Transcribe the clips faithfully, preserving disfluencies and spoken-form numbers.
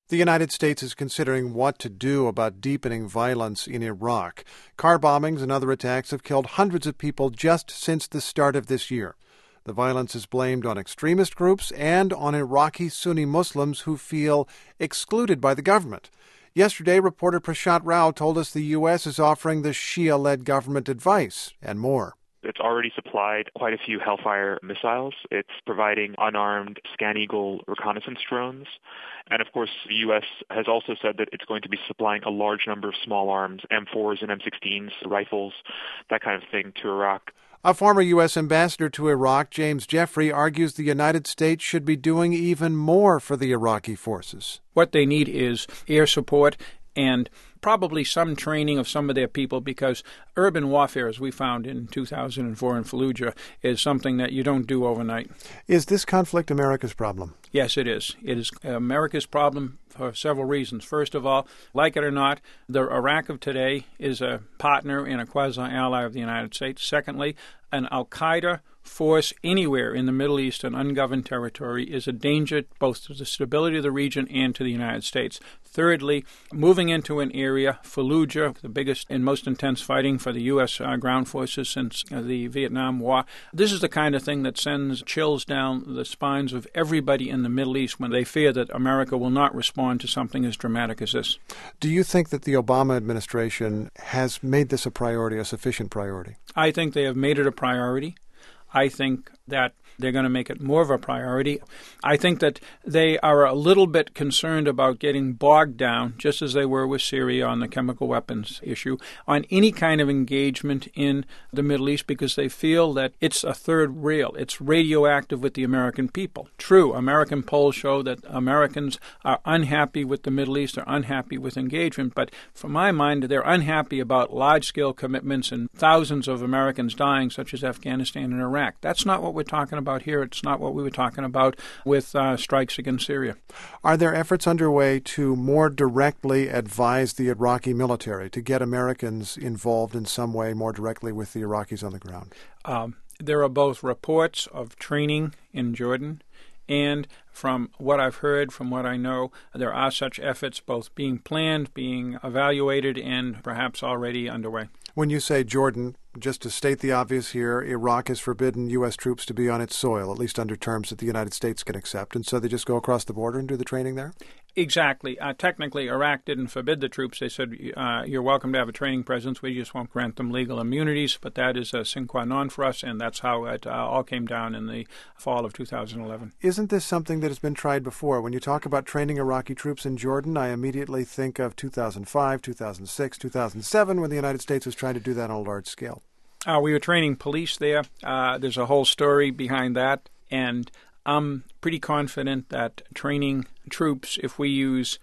The United States is considering what to do about deepening violence in Iraq. Car bombings and other attacks have killed hundreds of people just since the start of this year. The violence is blamed on extremist groups and on Iraqi Sunni Muslims who feel excluded by the government. Yesterday, reporter Prashant Rao told us the U S is offering the Shia-led government advice and more. It's already supplied quite a few Hellfire missiles. It's providing unarmed Scan Eagle reconnaissance drones. And of course, the U S has also said that it's going to be supplying a large number of small arms, M fours and M sixteens, rifles, that kind of thing to Iraq. A former U S ambassador to Iraq, James Jeffrey, argues the United States should be doing even more for the Iraqi forces. What they need is air support and probably some training of some of their people, because urban warfare, as we found in two thousand four in Fallujah, is something that you don't do overnight. Is this conflict America's problem? Yes, it is. It is America's problem for several reasons. First of all, like it or not, the Iraq of today is a partner and a quasi-ally of the United States. Secondly, an al-Qaeda force anywhere in the Middle East and ungoverned territory is a danger both to the stability of the region and to the United States. Thirdly, moving into an area, Fallujah, the biggest and most intense fighting for the U S uh, ground forces since uh, the Vietnam War, this is the kind of thing that sends chills down the spines of everybody in the Middle East when they fear that America will not respond to something as dramatic as this. Do you think that the Obama administration has made this a priority, a sufficient priority? I think they have made it a priority. I think that they're going to make it more of a priority. I think that they are a little bit concerned about getting bogged down, just as they were with Syria on the chemical weapons issue, on any kind of engagement in the Middle East, because they feel that it's a third rail. It's radioactive with the American people. True, American polls show that Americans are unhappy with the Middle East, are unhappy with engagement, but from my mind, they're unhappy about large-scale commitments and thousands of Americans dying, such as Afghanistan and Iraq. That's not what we're talking about here. It's not what we were talking about with uh, strikes against Syria. Are there efforts underway to more directly advise the Iraqi military, to get Americans involved in some way more directly with the Iraqis on the ground? Um, there are both reports of training in Jordan, and from what I've heard, from what I know, there are such efforts both being planned, being evaluated, and perhaps already underway. When you say Jordan, just to state the obvious here, Iraq has forbidden U S troops to be on its soil, at least under terms that the United States can accept, and so they just go across the border and do the training there? Exactly. Uh, technically, Iraq didn't forbid the troops. They said, uh, you're welcome to have a training presence. We just won't grant them legal immunities, but that is a sine qua non for us, and that's how it uh, all came down in the fall of two thousand eleven. Isn't this something that has been tried before? When you talk about training Iraqi troops in Jordan, I immediately think of two thousand five, two thousand six, two thousand seven, when the United States was trying to do that on a large scale. Uh, we were training police there. Uh, there's a whole story behind that, and I'm pretty confident that training troops, if we use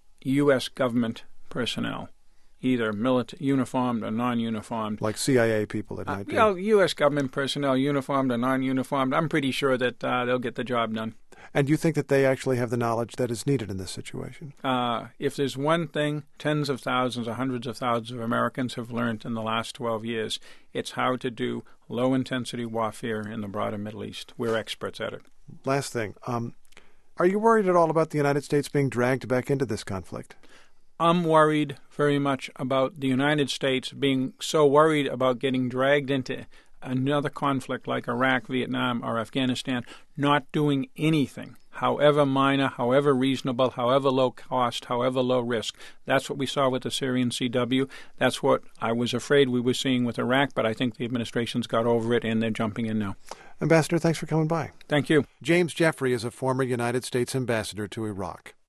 U S government personnel, either military, uniformed or non-uniformed. Like C I A people, it uh, might be. You know, U S government personnel, uniformed or non-uniformed, I'm pretty sure that uh, they'll get the job done. And you think that they actually have the knowledge that is needed in this situation? Uh, if there's one thing tens of thousands or hundreds of thousands of Americans have learned in the last twelve years, it's how to do low-intensity warfare in the broader Middle East. We're experts at it. Last thing. Um, are you worried at all about the United States being dragged back into this conflict? I'm worried very much about the United States being so worried about getting dragged into another conflict like Iraq, Vietnam, or Afghanistan, not doing anything, however minor, however reasonable, however low cost, however low risk. That's what we saw with the Syrian C W. That's what I was afraid we were seeing with Iraq, but I think the administration's got over it and they're jumping in now. Ambassador, thanks for coming by. Thank you. James Jeffrey is a former United States ambassador to Iraq.